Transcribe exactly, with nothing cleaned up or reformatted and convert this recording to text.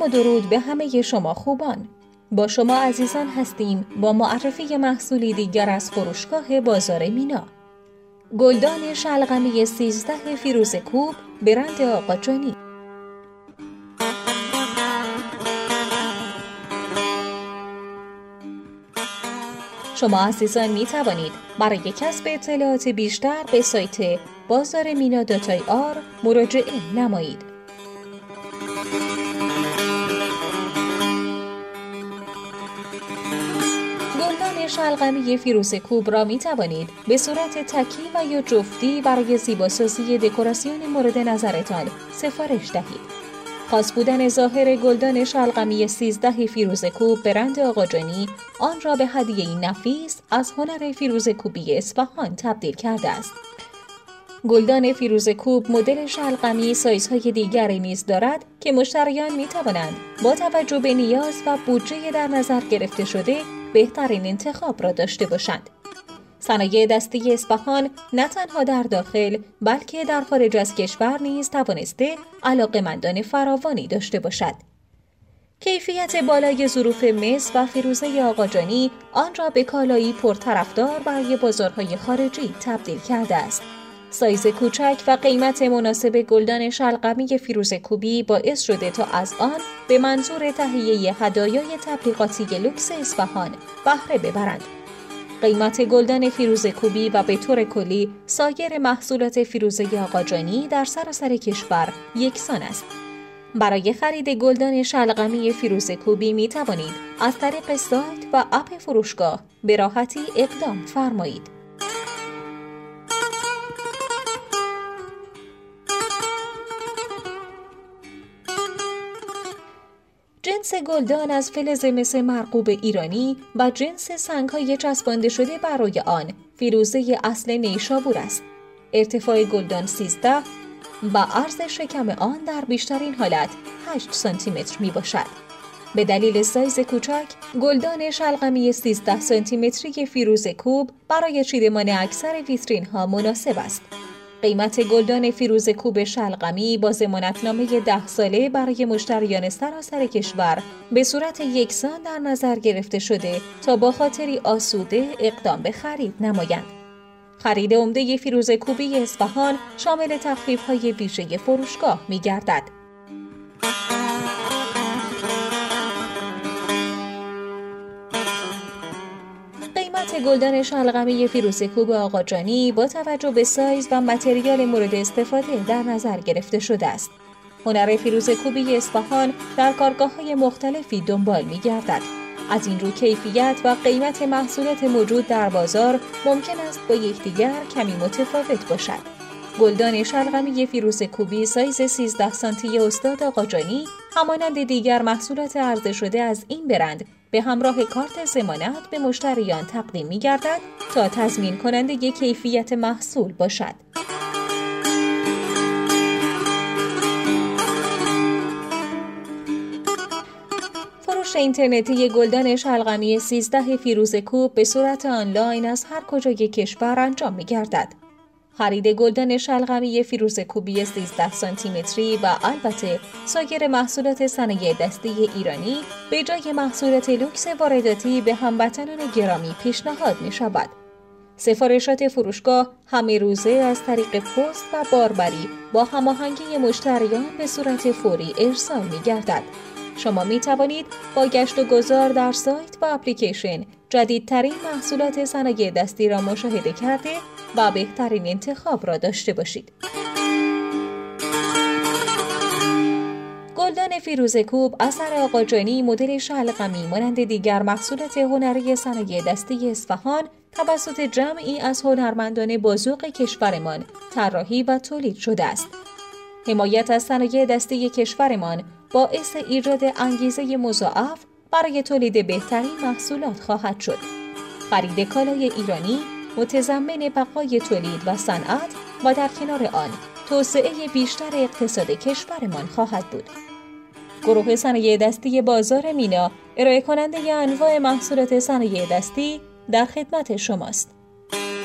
و درود به همه شما خوبان. با شما عزیزان هستیم با معرفی محصولی دیگر از فروشگاه بازار مینا. گلدان شلغمی سیزده فیروزه کوب برند آقا جانی. شما عزیزان می توانید برای کسب اطلاعات بیشتر به سایت بازار مینا دات آی آر مراجعه نمایید. گلدان شلغمی فیروزه کوب را می توانید به صورت تکی و یا جفتی برای زیباسازی دکوراسیون مورد نظرتان سفارش دهید. خاص بودن ظاهر گلدان شلغمی سیزده فیروزه کوب برند آقا جانی آن را به هدیه‌ای نفیس از هنر فیروزه کوبی اصفهان تبدیل کرده است. گلدان فیروزه کوب مدل شلغمی سایزهای دیگری نیز دارد که مشتریان می توانند با توجه به نیاز و بودجه در نظر گرفته شده بهترین انتخاب را داشته باشند. صنایع دستی اصفهان نه تنها در داخل بلکه در خارج از کشور نیز توانسته علاقه‌مندان فراوانی داشته باشد. کیفیت بالای ظروف مس و فیروزه آقا جانی آن را به کالایی پرطرفدار برای بازارهای خارجی تبدیل کرده است. سایز کوچک و قیمت مناسب گلدان شلغمی فیروزه کوبی باعث شده تا از آن به منظور تهیه هدایای تبلیغاتی لوکس اصفهان بهره ببرند. قیمت گلدان فیروزه کوبی و به طور کلی سایر محصولات فیروزه آقا جانی در سراسر کشور یکسان است. برای خرید گلدان شلغمی فیروزه کوبی می توانید از طریق سایت و اپ فروشگاه به راحتی اقدام فرمایید. جنس گلدان از فلز مس مرغوب ایرانی و جنس سنگ‌های چسبانده شده بر روی آن فیروزه اصل نیشابور است. ارتفاع گلدان سیزده و عرض شکم آن در بیشترین حالت هشت سانتی متر می باشد. به دلیل سایز کوچک، گلدان شلغمی سیزده سانتی متری فیروزه کوب برای چیدمان اکثر ویترین ها مناسب است. قیمت گلدان فیروزه کوب شلغمی با ضمانتنامه ده ساله برای مشتریان سراسر کشور به صورت یکسان در نظر گرفته شده تا با خاطری آسوده اقدام به خرید نمایند. خرید عمده فیروزه کوبی اصفهان شامل تخفیف‌های ویژه فروشگاه می‌گردد. گلدان شلغمی فیروزه کوب آقا جانی با توجه به سایز و متریال مورد استفاده در نظر گرفته شده است. هنر فیروزه کوبی اصفهان در کارگاه‌های مختلفی دنبال می‌گردد. از این رو کیفیت و قیمت محصولات موجود در بازار ممکن است با یکدیگر کمی متفاوت باشد. گلدان شلغمی فیروزه کوبی سایز سیزده سانتی استاد آقا جانی همانند دیگر محصولات عرضه شده از این برند به همراه کارت ضمانت به مشتریان تقدیم می‌گردد تا تضمین کننده کیفیت محصول باشد. فروش اینترنتی گلدان شلغمی سیزده فیروزه کوب به صورت آنلاین از هر کجای کشور انجام می‌گردد. خرید گلدان شلغمی فیروزه کوبی سیزده سانتی متری و البته سایر محصولات صنایع دستی ایرانی به جای محصولات لوکس وارداتی به هموطنان گرامی پیشنهاد می شود. سفارشات فروشگاه همه روزه از طریق پست و باربری با هماهنگی مشتریان به صورت فوری ارسال می گردد. شما می توانید با گشت و گذار در سایت و اپلیکیشن جدیدترین محصولات صنایع دستی را مشاهده کرده و بهترین انتخاب را داشته باشید. گلدان فیروزه کوب اثر آقا جانی مدل شلغمی مانند دیگر محصولات هنری صنایع دستی اصفهان توسط جمعی از هنرمندان بازوق کشورمان طراحی و تولید شده است. حمایت از صنایع دستی کشورمان باعث ایجاد انگیزه مضاعف برای تولید بهترین محصولات خواهد شد. خرید کالای ایرانی متضمن بقای تولید و صنعت و در کنار آن توسعه بیشتر اقتصاد کشورمان خواهد بود. گروه صنایع دستی بازار مینا ارائه کننده انواع محصولات صنایع دستی در خدمت شماست.